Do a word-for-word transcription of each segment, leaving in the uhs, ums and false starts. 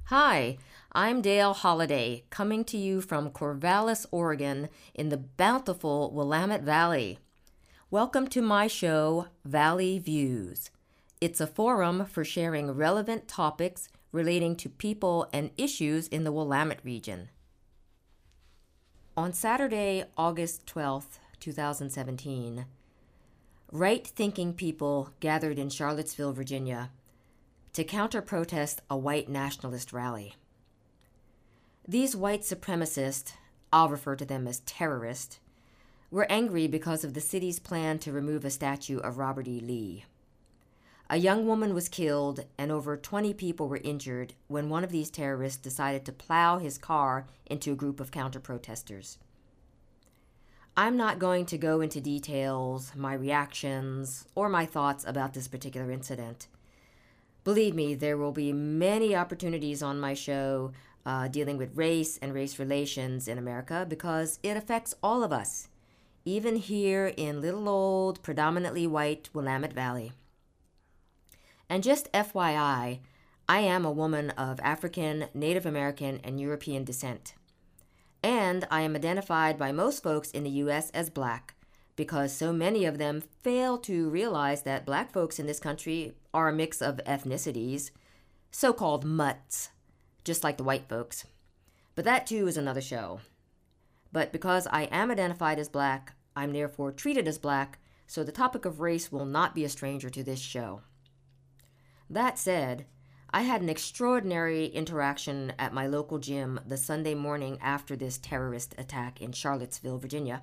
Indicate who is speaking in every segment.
Speaker 1: Hi, I'm Dale Holliday, coming to you from Corvallis, Oregon, in the bountiful Willamette Valley. Welcome to my show, Valley Views. It's a forum for sharing relevant topics relating to people and issues in the Willamette region. On Saturday, August twelfth, twenty seventeen, right-thinking people gathered in Charlottesville, Virginia, to counter-protest a white nationalist rally. These white supremacists, I'll refer to them as terrorists, were angry because of the city's plan to remove a statue of Robert E. Lee. A young woman was killed and over twenty people were injured when one of these terrorists decided to plow his car into a group of counter-protesters. I'm not going to go into details, my reactions, or my thoughts about this particular incident. Believe me, there will be many opportunities on my show uh, dealing with race and race relations in America because it affects all of us, even here in little old, predominantly white Willamette Valley. And just F Y I, I am a woman of African, Native American, and European descent. And I am identified by most folks in the U S as Black, because so many of them fail to realize that Black folks in this country are a mix of ethnicities, so-called mutts, just like the white folks. But that too is another show. But because I am identified as Black, I'm therefore treated as Black, so the topic of race will not be a stranger to this show. That said, I had an extraordinary interaction at my local gym the Sunday morning after this terrorist attack in Charlottesville, Virginia.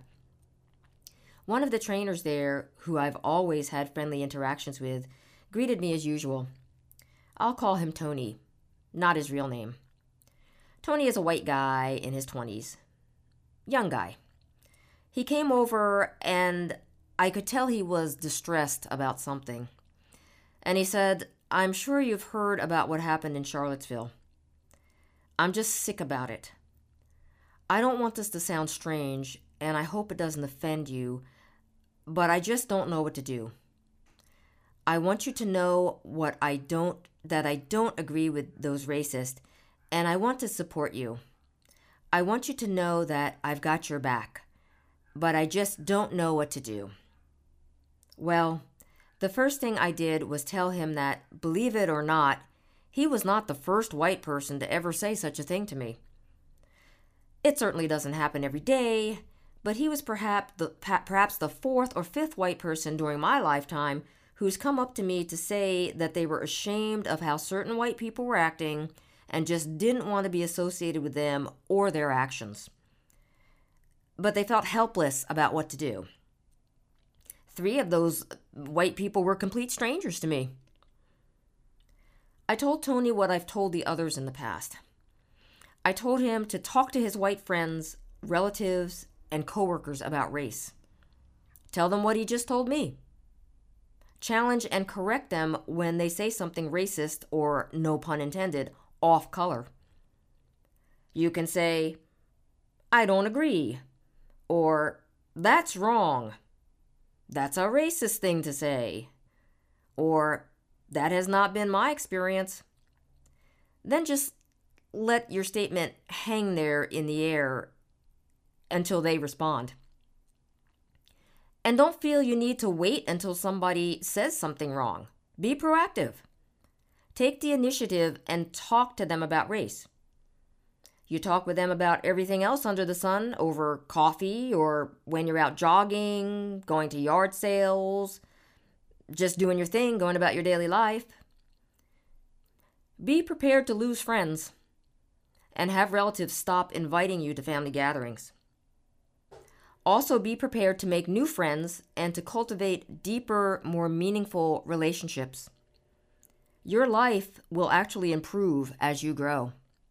Speaker 1: One of the trainers there, who I've always had friendly interactions with, greeted me as usual. I'll call him Tony, not his real name. Tony is a white guy in his twenties. Young guy. He came over and I could tell he was distressed about something. And he said, "I'm sure you've heard about what happened in Charlottesville. I'm just sick about it. I don't want this to sound strange, and I hope it doesn't offend you, but I just don't know what to do. I want you to know what I don't, that I don't agree with those racists, and I want to support you. I want you to know that I've got your back, but I just don't know what to do." Well, the first thing I did was tell him that, believe it or not, he was not the first white person to ever say such a thing to me. It certainly doesn't happen every day, but he was perhaps the, perhaps the fourth or fifth white person during my lifetime who's come up to me to say that they were ashamed of how certain white people were acting and just didn't want to be associated with them or their actions. But they felt helpless about what to do. Three of those white people were complete strangers to me. I told Tony what I've told the others in the past. I told him to talk to his white friends, relatives, and coworkers about race. Tell them what he just told me. Challenge and correct them when they say something racist or, no pun intended, off color. You can say, "I don't agree," or "That's wrong. That's a racist thing to say," or "That has not been my experience." Then just let your statement hang there in the air until they respond. And don't feel you need to wait until somebody says something wrong. Be proactive. Take the initiative and talk to them about race. You talk with them about everything else under the sun over coffee or when you're out jogging, going to yard sales, just doing your thing, going about your daily life. Be prepared to lose friends and have relatives stop inviting you to family gatherings. Also be prepared to make new friends and to cultivate deeper, more meaningful relationships. Your life will actually improve as you grow.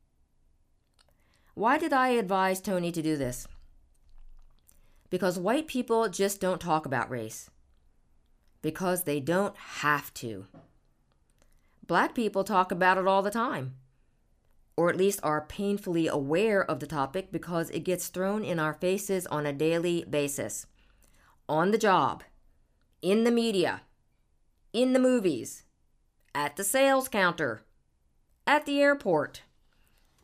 Speaker 1: Why did I advise Tony to do this? Because white people just don't talk about race. Because they don't have to. Black people talk about it all the time. Or at least are painfully aware of the topic because it gets thrown in our faces on a daily basis. On the job, in the media, in the movies, at the sales counter, at the airport,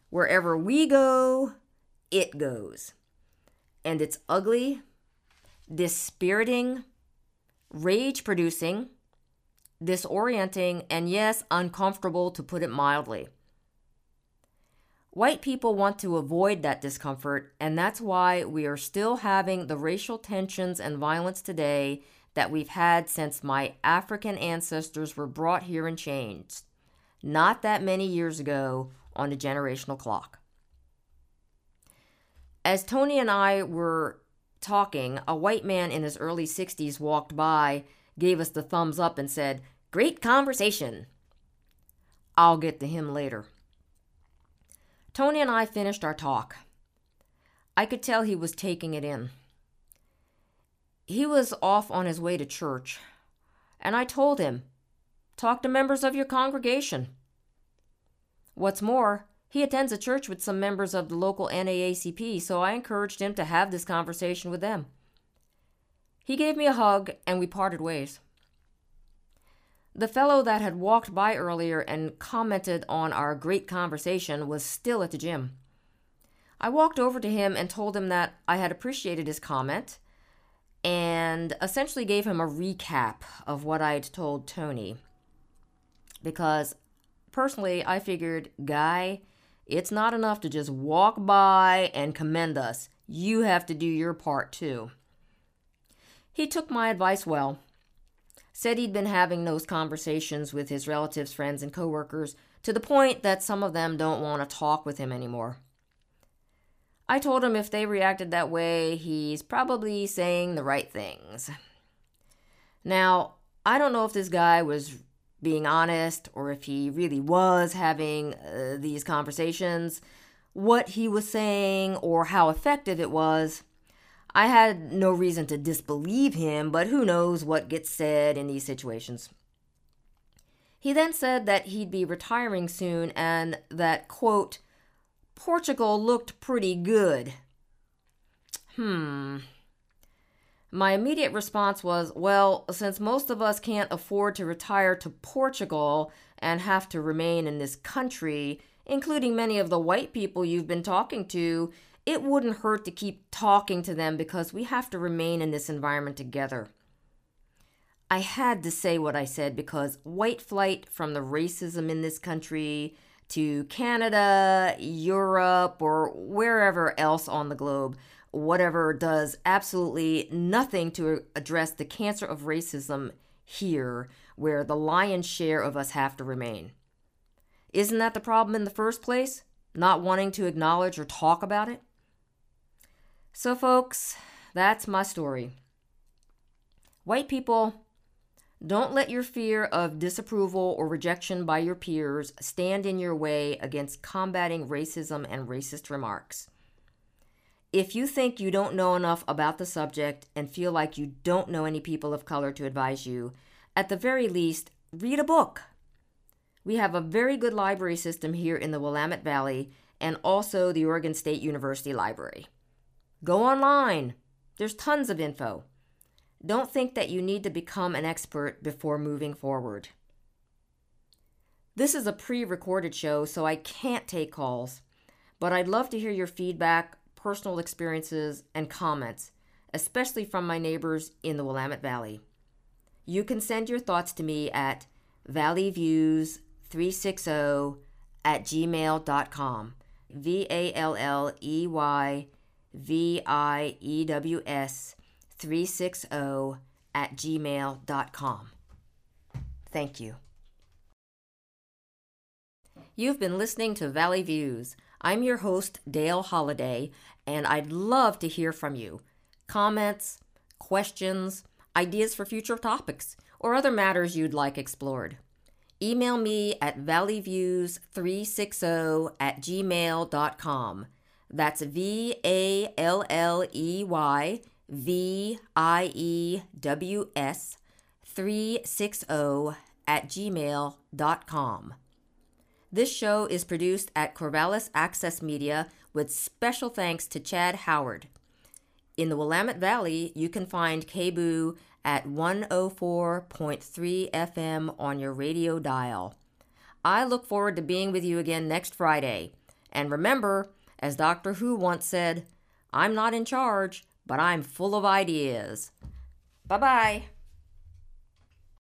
Speaker 1: Wherever we go, it goes. And it's ugly, dispiriting, rage-producing, disorienting, and yes, uncomfortable, to put it mildly. White people want to avoid that discomfort, and that's why we are still having the racial tensions and violence today that we've had since my African ancestors were brought here in chains, not that many years ago on a generational clock. As Tony and I were talking, a white man in his early sixties walked by, gave us the thumbs up, and said, "Great conversation." I'll get to him later. Tony and I finished our talk. I could tell he was taking it in. He was off on his way to church, and I told him, "Talk to members of your congregation." What's more, he attends a church with some members of the local N double A C P, so I encouraged him to have this conversation with them. He gave me a hug, and we parted ways. The fellow that had walked by earlier and commented on our great conversation was still at the gym. I walked over to him and told him that I had appreciated his comment and essentially gave him a recap of what I'd told Tony. Because personally, I figured, Guy, it's not enough to just walk by and commend us. You have to do your part too. He took my advice well. Said he'd been having those conversations with his relatives, friends, and coworkers to the point that some of them don't want to talk with him anymore. I told him if they reacted that way, he's probably saying the right things. Now, I don't know if this guy was being honest or if he really was having uh, these conversations, what he was saying, or how effective it was. I had no reason to disbelieve him, but who knows what gets said in these situations. He then said that he'd be retiring soon and that, quote, Portugal looked pretty good. Hmm. My immediate response was, well, since most of us can't afford to retire to Portugal and have to remain in this country, including many of the white people you've been talking to, it wouldn't hurt to keep talking to them because we have to remain in this environment together. I had to say what I said because white flight from the racism in this country to Canada, Europe, or wherever else on the globe, whatever, does absolutely nothing to address the cancer of racism here, where the lion's share of us have to remain. Isn't that the problem in the first place? Not wanting to acknowledge or talk about it? So folks, that's my story. White people, don't let your fear of disapproval or rejection by your peers stand in your way against combating racism and racist remarks. If you think you don't know enough about the subject and feel like you don't know any people of color to advise you, at the very least, read a book. We have a very good library system here in the Willamette Valley and also the Oregon State University Library. Go online. There's tons of info. Don't think that you need to become an expert before moving forward. This is a pre-recorded show, so I can't take calls, but I'd love to hear your feedback, personal experiences, and comments, especially from my neighbors in the Willamette Valley. You can send your thoughts to me at valley views three sixty at gmail dot com. V A L L E Y V I E W S three sixty at gmail dot com. Thank you. You've been listening to Valley Views. I'm your host, Dale Holliday, and I'd love to hear from you. Comments, questions, ideas for future topics, or other matters you'd like explored. Email me at valley views three sixty at gmail dot com. That's V A L L E Y V I E W S three sixty at gmail dot com. This show is produced at Corvallis Access Media with special thanks to Chad Howard. In the Willamette Valley, you can find K B O O at one oh four point three F M on your radio dial. I look forward to being with you again next Friday. And remember, as Doctor Who once said, I'm not in charge, but I'm full of ideas. Bye-bye.